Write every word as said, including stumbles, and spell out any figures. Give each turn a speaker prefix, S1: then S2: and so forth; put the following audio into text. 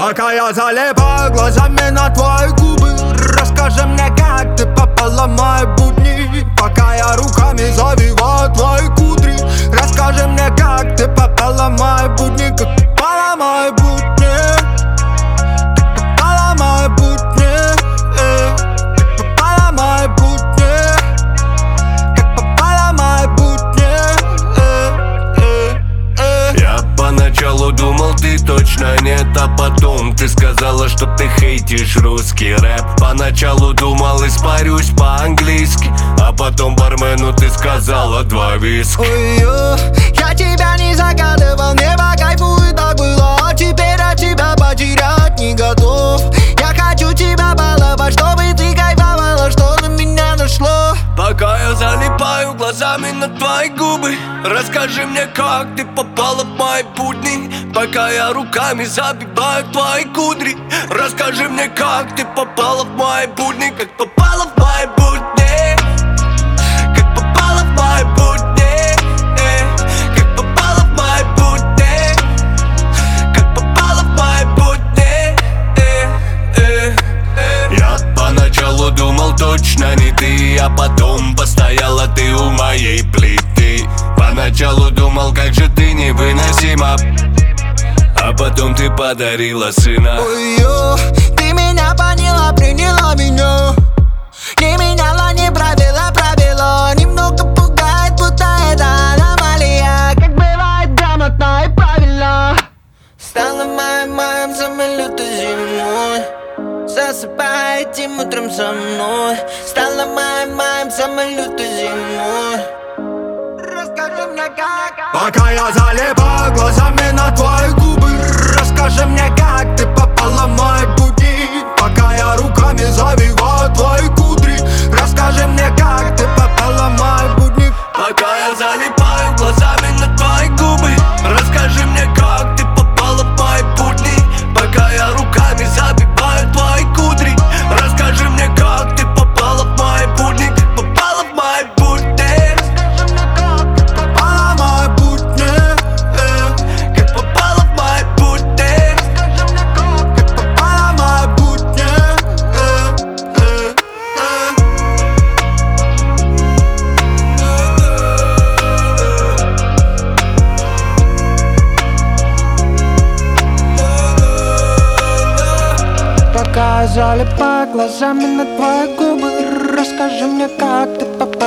S1: Пока я залипаю глазами на твои губы, расскажи мне, как ты попала в мои будни. Пока я руками завиваю твои кудри, расскажи мне, как ты попала в мои будни. Как попала в мои будни, как попала в мои будни, э. Как попала в мои будни, как попала в мои будни, э, э, э.
S2: Я поначалу думал, ты точно нет, а потом ты сказала, что ты хейтишь русский рэп. Поначалу думал, испарюсь по-английски, а потом бармену ты сказала два виски.
S1: Ой-ё, я тебя не загадывал, мне по кайфу и так было, а теперь от тебя потерять не готов. Я хочу тебя баловать, чтобы ты кайфовала, что на меня нашло.
S2: Пока я залипаю глазами на твои губы, расскажи мне, как ты попала в мои будни. Пока я руками забиваю твои кудри, расскажи мне, как ты попала в мои будни. Как попала в мои будни, как попала в мои будни, э. Как попала в мои будни, как попала в мои будни, э, э, э. Я поначалу думал, точно не ты, а потом постояла ты у моей плиты. Поначалу думал, как же ты невыносима, а потом ты подарила сына.
S1: Ой-ё, ты меня поняла, приняла меня, не меняла, не правила, правила. Немного пугает, будто это аномалия, как бывает грамотно и правильно. Стала моим, моим самой лютой зимой, засыпай этим утром со мной. Стала моим, моим самой лютой зимой. Расскажи мне, как. Пока я залипаю глазами на твои губы, расскажи мне, как ты попала в мои будни. Пока я руками завиваю твои кудри, расскажи мне, как ты попала в мои будни.
S2: Пока я залипаю глазами на твои губы, расскажи мне, как ты попала в мои будни. Пока я руками забиваю твои кудри, расскажи мне, как ты попала в мои будни. Как попала в мои будни,
S1: Попала в мои будни, э.
S2: как попала в мои будни.
S1: Как попала в мои будни, э, э, э. Пока я залипаю глазами на твои губы, расскажи мне, как ты попала